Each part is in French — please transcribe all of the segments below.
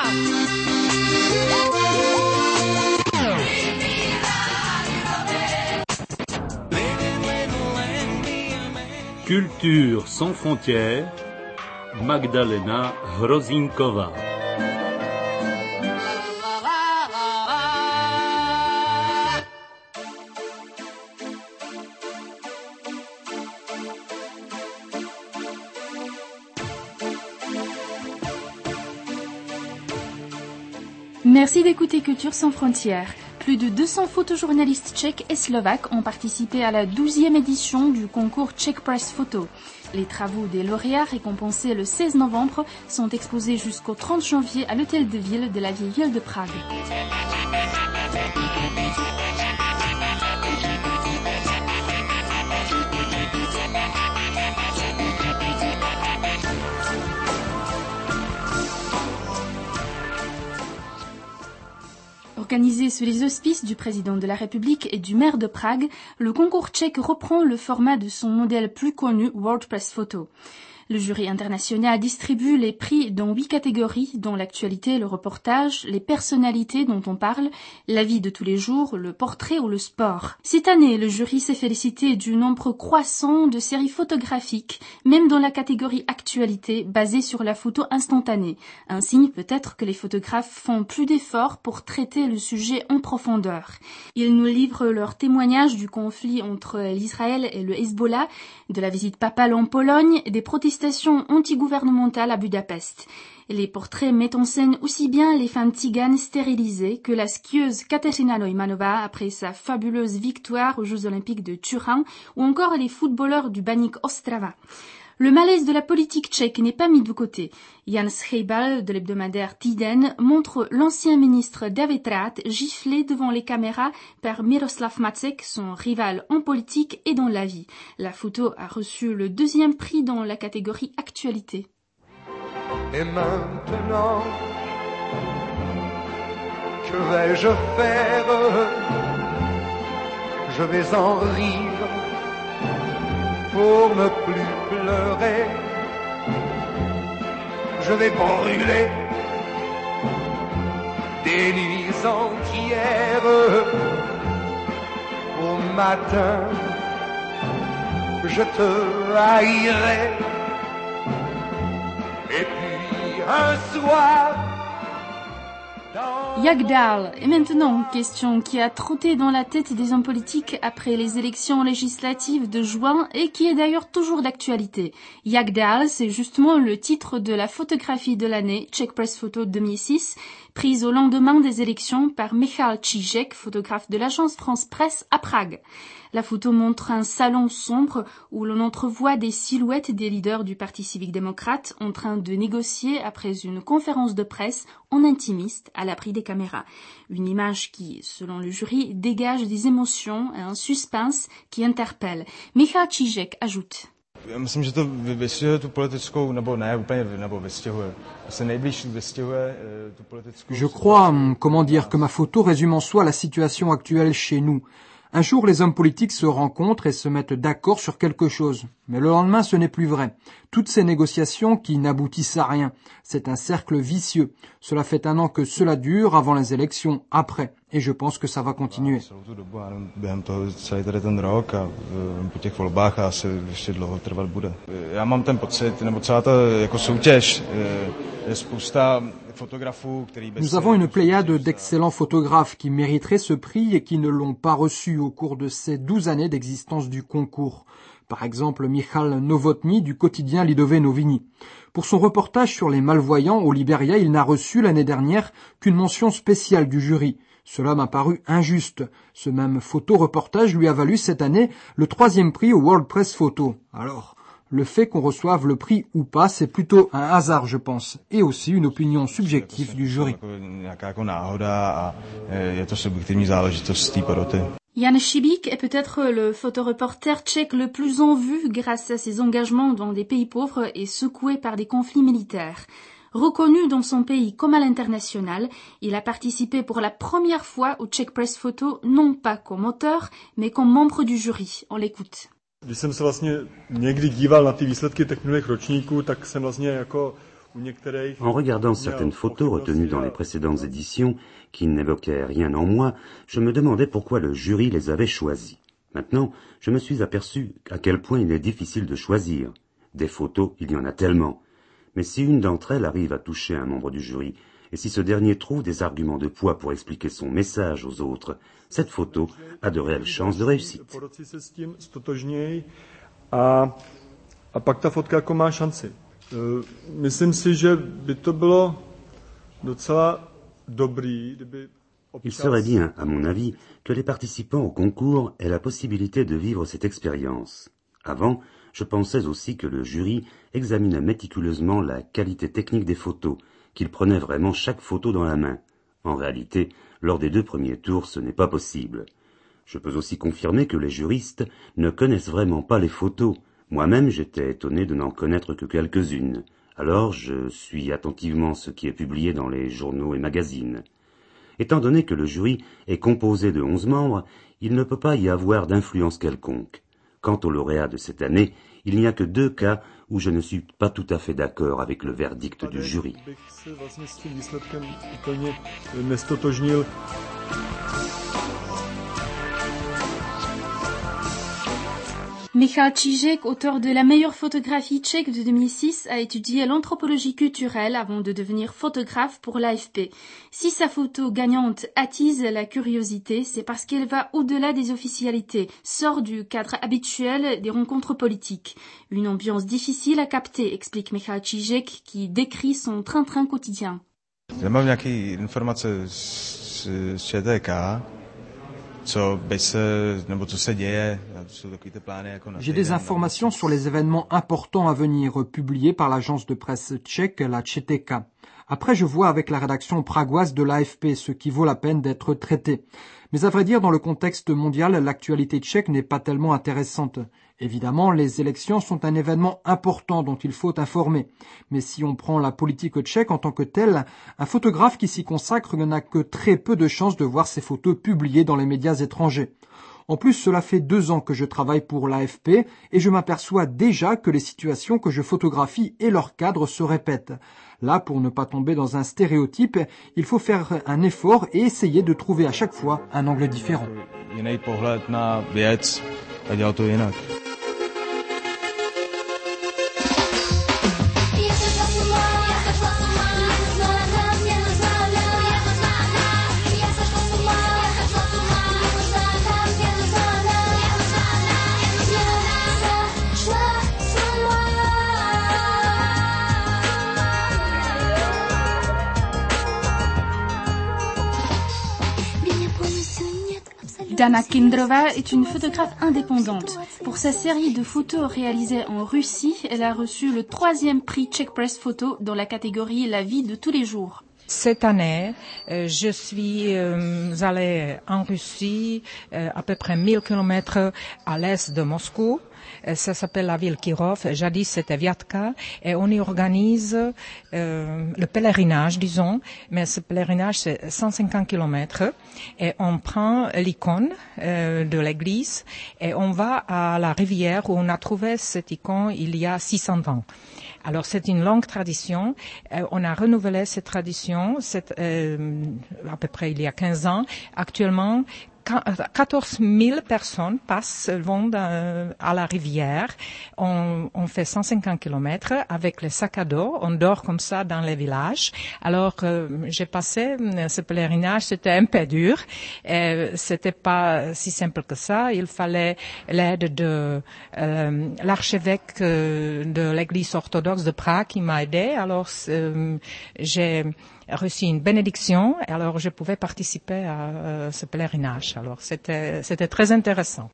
Culture sans frontières, Magdalena Hrozinkova. Merci d'écouter Culture sans frontières. Plus de 200 photojournalistes tchèques et slovaques ont participé à la 12e édition du concours Czech Press Photo. Les travaux des lauréats récompensés le 16 novembre sont exposés jusqu'au 30 janvier à l'hôtel de ville de la vieille ville de Prague. Organisé sous les auspices du président de la République et du maire de Prague, le concours tchèque reprend le format de son modèle plus connu World Press Photo. Le jury international distribue les prix dans 8 catégories, dont l'actualité, le reportage, les personnalités dont on parle, la vie de tous les jours, le portrait ou le sport. Cette année, le jury s'est félicité du nombre croissant de séries photographiques, même dans la catégorie actualité, basée sur la photo instantanée. Un signe peut-être que les photographes font plus d'efforts pour traiter le sujet en profondeur. Ils nous livrent leur témoignage du conflit entre l'Israël et le Hezbollah, de la visite papale en Pologne, des protestations antigouvernementales à Budapest. Les portraits mettent en scène aussi bien les femmes tziganes stérilisées que la skieuse Kateřina Neumannová après sa fabuleuse victoire aux Jeux Olympiques de Turin ou encore les footballeurs du Baník Ostrava. Le malaise de la politique tchèque n'est pas mis de côté. Jan Schejbal de l'hebdomadaire Týden montre l'ancien ministre David Rath giflé devant les caméras par Miroslav Macek, son rival en politique et dans la vie. La photo a reçu le 2e prix dans la catégorie actualité. Et maintenant, que vais-je faire? Je vais en rire pour ne plus pleurer. Je vais brûler des nuits entières. Au matin, je te haïrai. Et puis un soir, Jak dál? Et maintenant, question qui a trotté dans la tête des hommes politiques après les élections législatives de juin et qui est d'ailleurs toujours d'actualité. Jak dál, c'est justement le titre de la photographie de l'année Czech Press Photo 2006, prise au lendemain des élections par Michal Čížek, photographe de l'agence France Presse à Prague. La photo montre un salon sombre où l'on entrevoit des silhouettes des leaders du Parti civique démocrate en train de négocier après une conférence de presse en intimiste à l'abri des caméras. Une image qui, selon le jury, dégage des émotions et un suspense qui interpelle. Michal Čížek ajoute. Myslím, že to vystihuje tu politickou, nebo ne úplně, nebo vystihuje. Se nejblíž vystihuje tu politickou. Je crois, que ma photo résume en soi la situation actuelle chez nous. Un jour, les hommes politiques se rencontrent et se mettent d'accord sur quelque chose. Mais le lendemain, ce n'est plus vrai. Toutes ces négociations qui n'aboutissent à rien, c'est un cercle vicieux. Cela fait 1 an que cela dure avant les élections, après. Et je pense que ça va continuer. Během toho celý tady ten rok a po těch volbách a asi ještě dlouho trvat bude. Já mám ten pocit, nebo celá ta jako soutěž, je spousta photographes. Nous avons une pléiade d'excellents photographes qui mériteraient ce prix et qui ne l'ont pas reçu au cours de ces 12 années d'existence du concours. Par exemple, Michal Novotny du quotidien Lidové noviny. Pour son reportage sur les malvoyants au Libéria, il n'a reçu l'année dernière qu'une mention spéciale du jury. Cela m'a paru injuste. Ce même photoreportage lui a valu cette année le 3e prix au World Press Photo. Alors, le fait qu'on reçoive le prix ou pas, c'est plutôt un hasard, je pense, et aussi une opinion subjective du jury. Jan Šibík est peut-être le photoreporter tchèque le plus en vue grâce à ses engagements dans des pays pauvres et secoués par des conflits militaires. Reconnu dans son pays comme à l'international, il a participé pour la première fois au Czech Press Photo, non pas comme auteur, mais comme membre du jury. On l'écoute. Když jsem se vlastně někdy díval na ty výsledky těch minulých ročníků, tak jsem vlastně jako En regardant certaines photos retenues dans les précédentes éditions, qui n'évoquaient rien en moi, je me demandais pourquoi le jury les avait choisies. Maintenant, je me suis aperçu à quel point il est difficile de choisir. Des photos, il y en a tellement. Mais si une d'entre elles arrive à toucher un membre du jury, et si ce dernier trouve des arguments de poids pour expliquer son message aux autres, cette photo a de réelles chances de réussite. A pak ta fotka jako má šanci. Myslím si, že by to bylo docela dobrý, kdyby Il serait bien, à mon avis, que les participants au concours aient la possibilité de vivre cette expérience. Avant, je pensais aussi que le jury examinait méticuleusement la qualité technique des photos, qu'il prenait vraiment chaque photo dans la main. En réalité, lors des 2 premiers tours, ce n'est pas possible. Je peux aussi confirmer que les juristes ne connaissent vraiment pas les photos. Moi-même, j'étais étonné de n'en connaître que quelques-unes. Alors, je suis attentivement ce qui est publié dans les journaux et magazines. Étant donné que le jury est composé de 11 membres, il ne peut pas y avoir d'influence quelconque. Quant aux lauréats de cette année, il n'y a que 2 cas où je ne suis pas tout à fait d'accord avec le verdict du jury. Michal Žižek, auteur de la meilleure photographie tchèque de 2006, a étudié l'anthropologie culturelle avant de devenir photographe pour l'AFP. Si sa photo gagnante attise la curiosité, c'est parce qu'elle va au-delà des officialités, sort du cadre habituel des rencontres politiques. Une ambiance difficile à capter, explique Michal Žižek, qui décrit son train-train quotidien. Mám nějaké informace z ČTK, J'ai des informations sur les événements importants à venir publiés par l'agence de presse tchèque, la ČTK. Après, je vois avec la rédaction pragoise de l'AFP ce qui vaut la peine d'être traité. Mais à vrai dire, dans le contexte mondial, l'actualité tchèque n'est pas tellement intéressante. Évidemment, les élections sont un événement important dont il faut informer. Mais si on prend la politique tchèque en tant que telle, un photographe qui s'y consacre n'a que très peu de chances de voir ses photos publiées dans les médias étrangers. En plus, cela fait 2 ans que je travaille pour l'AFP et je m'aperçois déjà que les situations que je photographie et leurs cadres se répètent. Là, pour ne pas tomber dans un stéréotype, il faut faire un effort et essayer de trouver à chaque fois un angle différent. Jiný pohled na věc a dělat to jinak. Dana Kindrova est une photographe indépendante. Pour sa série de photos réalisées en Russie, elle a reçu le 3e prix Czech Press Photo dans la catégorie La vie de tous les jours. Cette année, je suis allée en Russie, à peu près 1000 kilomètres à l'est de Moscou. Ça s'appelle la ville Kirov. Jadis, c'était Vyatka. Et on y organise le pèlerinage, disons. Mais ce pèlerinage, c'est 150 kilomètres. Et on prend l'icône de l'église et on va à la rivière où on a trouvé cette icône il y a 600 ans. Alors, c'est une longue tradition. On a renouvelé cette tradition à peu près il y a 15 ans. Actuellement, 14 000 personnes vont à la rivière. On fait 150 kilomètres avec les sacs à dos. On dort comme ça dans les villages. Alors, j'ai passé ce pèlerinage. C'était un peu dur. C'était pas si simple que ça. Il fallait l'aide de l'archevêque de l'église orthodoxe de Prague qui m'a aidé. Alors, j'ai reçu une bénédiction, alors je pouvais participer à ce pèlerinage. Alors c'était très intéressant.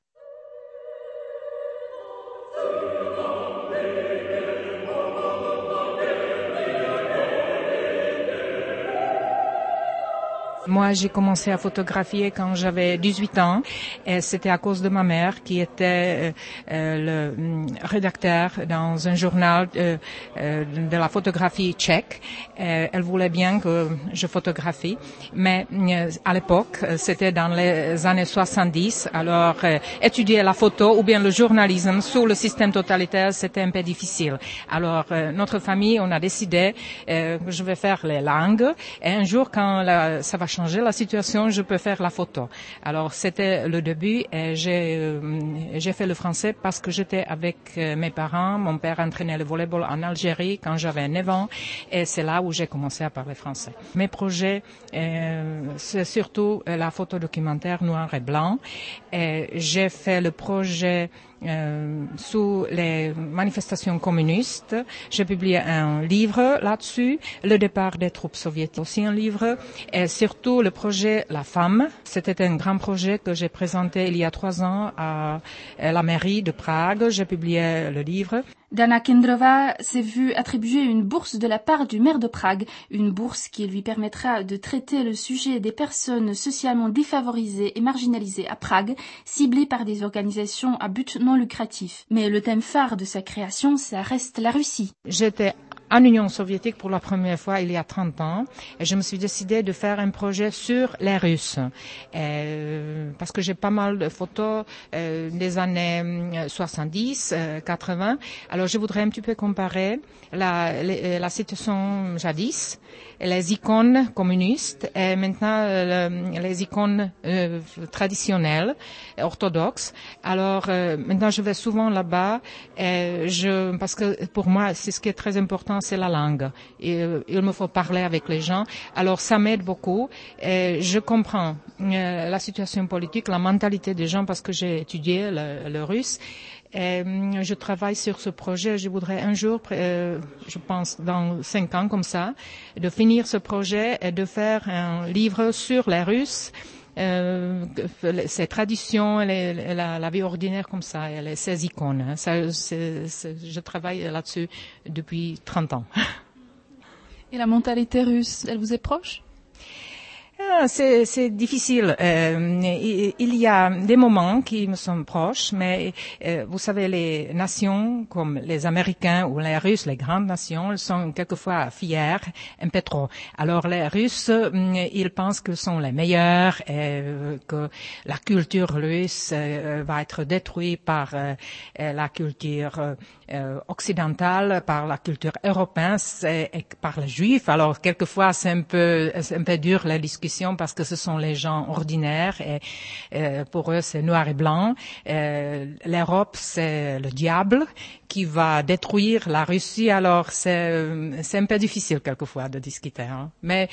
Moi, j'ai commencé à photographier quand j'avais 18 ans et c'était à cause de ma mère qui était le rédacteur dans un journal de la photographie tchèque. Elle voulait bien que je photographie, mais à l'époque, c'était dans les années 70, alors étudier la photo ou bien le journalisme sous le système totalitaire, c'était un peu difficile. Alors, notre famille, on a décidé que je vais faire les langues et un jour, quand ça va changer la situation, je peux faire la photo. Alors, c'était le début et j'ai fait le français parce que j'étais avec mes parents. Mon père entraînait le volleyball en Algérie quand j'avais 9 ans et c'est là où j'ai commencé à parler français. Mes projets, c'est surtout la photo documentaire noir et blanc. Et j'ai fait le projet sous les manifestations communistes. J'ai publié un livre là-dessus, Le départ des troupes soviétiques, aussi un livre, et surtout le projet La Femme. C'était un grand projet que j'ai présenté il y a 3 ans à la mairie de Prague. J'ai publié le livre. Dana Kendrova s'est vue attribuer une bourse de la part du maire de Prague, une bourse qui lui permettra de traiter le sujet des personnes socialement défavorisées et marginalisées à Prague, ciblées par des organisations à but non lucratif. Mais le thème phare de sa création, ça reste la Russie. J'étais en Union soviétique pour la première fois il y a 30 ans et je me suis décidée de faire un projet sur les Russes parce que j'ai pas mal de photos des années 70, 80. Alors je voudrais un petit peu comparer la situation jadis, les icônes communistes et maintenant les icônes traditionnelles, orthodoxes. Alors maintenant je vais souvent là-bas parce que pour moi c'est ce qui est très important, c'est la langue. Il me faut parler avec les gens. Alors ça m'aide beaucoup. Je comprends la situation politique, la mentalité des gens parce que j'ai étudié le russe. Et je travaille sur ce projet. Je voudrais un jour, je pense dans 5 ans comme ça, de finir ce projet et de faire un livre sur les Russes. Ces traditions, la vie ordinaire comme ça, ces icônes. Hein. Je travaille là-dessus depuis 30 ans. Et la mentalité russe, elle vous est proche ? C'est difficile. Il y a des moments qui me sont proches, mais vous savez, les nations comme les Américains ou les Russes, les grandes nations, elles sont quelquefois fières, un peu trop. Alors les Russes, ils pensent qu'ils sont les meilleurs et que la culture russe va être détruite par la culture occidentale, par la culture européenne et par les Juifs. Alors quelquefois c'est un peu dur la discussion parce que ce sont les gens ordinaires et pour eux c'est noir et blanc. L'Europe c'est le diable qui va détruire la Russie. Alors c'est un peu difficile quelquefois de discuter. Hein. Mais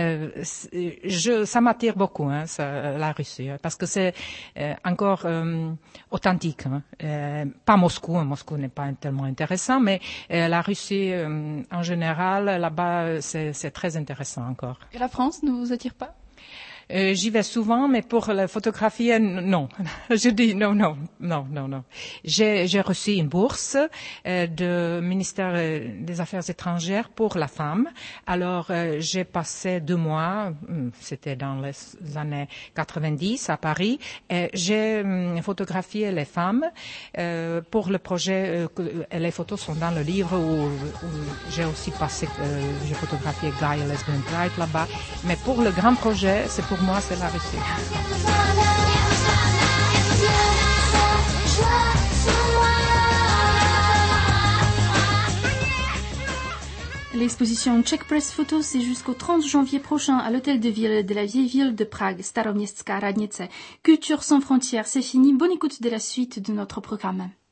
ça m'attire beaucoup la Russie parce que c'est encore authentique. Hein. Pas Moscou. Moscou n'est pas tellement intéressant, mais la Russie en général là-bas c'est très intéressant encore. Et la France ne vous attire pas ? J'y vais souvent, mais pour la photographie, non. Je dis non. J'ai reçu une bourse du ministère des Affaires étrangères pour la femme. Alors, j'ai passé 2 mois, c'était dans les années 90 à Paris, et j'ai photographié les femmes pour le projet. Les photos sont dans le livre où j'ai aussi passé, j'ai photographié Gay Lesbian Pride là-bas. Mais pour le grand projet, pour moi, c'est la Russie. L'exposition Czech Press Photo, c'est jusqu'au 30 janvier prochain à l'hôtel de ville de la vieille ville de Prague, Staroměstská radnice. Culture sans frontières, c'est fini. Bonne écoute de la suite de notre programme.